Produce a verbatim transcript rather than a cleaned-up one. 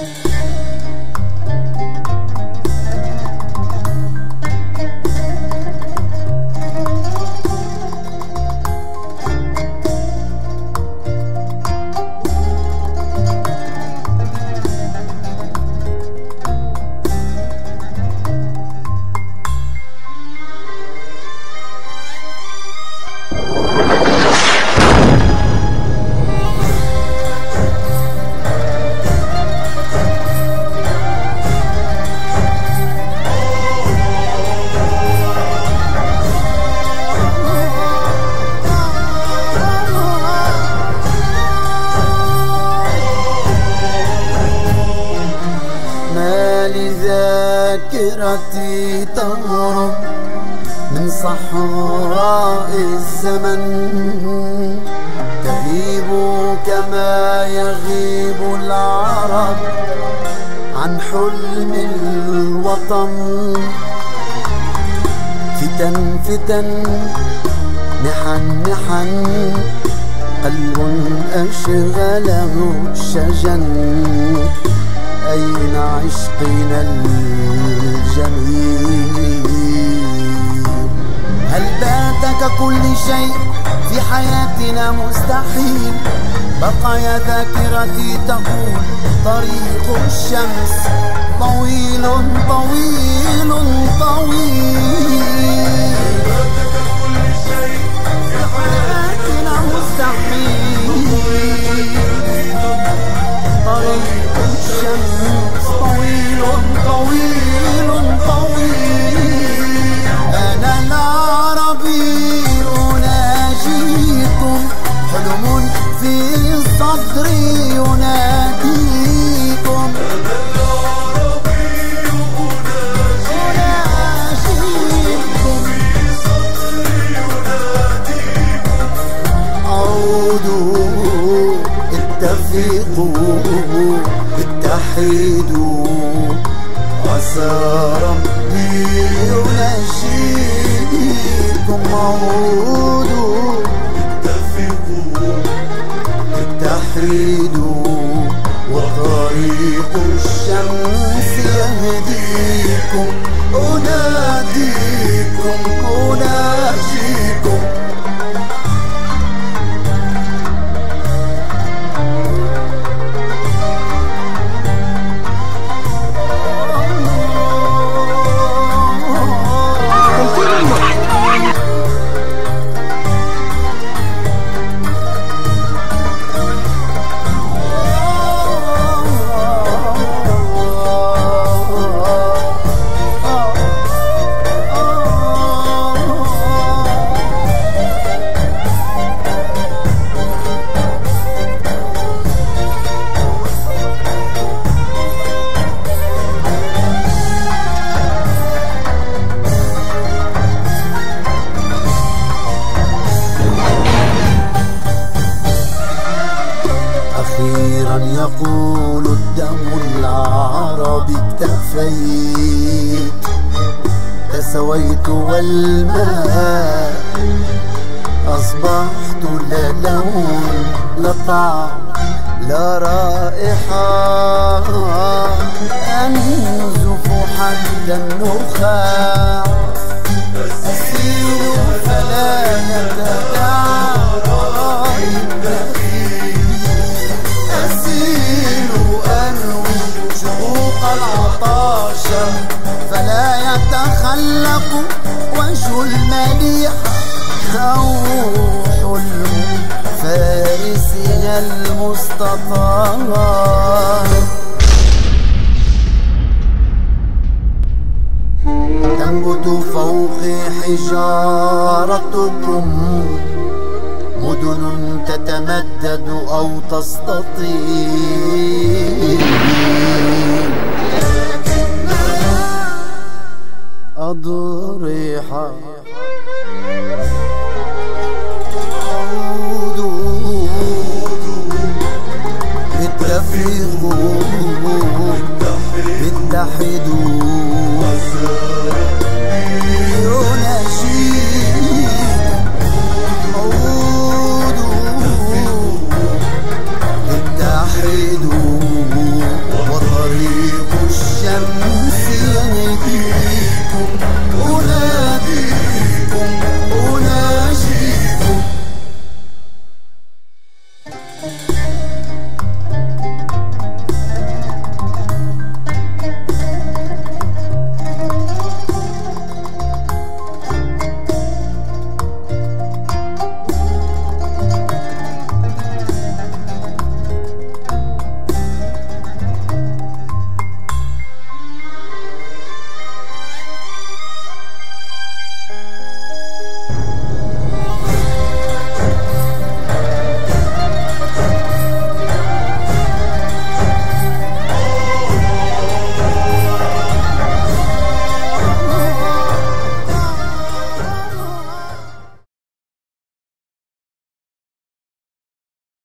ذاكرتي تغرب من صحراء الزمن، تغيب كما يغيب العرب عن حلم الوطن. فتن فتن محن محن، قلب أشغله الشجن، أين عشقنا الجميل؟ هل بات ككل شيء في حياتنا مستحيل؟ بقايا ذاكرتي تقول طريق الشمس طويل طويل طويل. كل شيء في حياتنا مستحيل، طريق الشمس طويل طويل طويل. أنا العربي أناجيكم، حلم في صدري يناديكم. أنا العربي أناجيكم، في صدري يناديكم. عودوا اتفقوا اتحدوا، عسى ربي ينجيكم. عودوا اتفقوا اتحدوا، وطريق الشمس يهديكم. أناديكم أناجيكم. أخيرا يقول الدم العربي اكتفيت، تسويت والماء أصبحت لا لون لا طعم لا رائحة. أنزف حتى النخاع، أسير فلا يتداعى أسير أنوي شروق العطاش، فلا يتخلق وجه المليحة أو حلم فارسها المستطاع. تنبت فوقي حجارتكم، مدن تتمدد أو تستطيل، أضرحة. عودوا اتفقوا اتحدوا،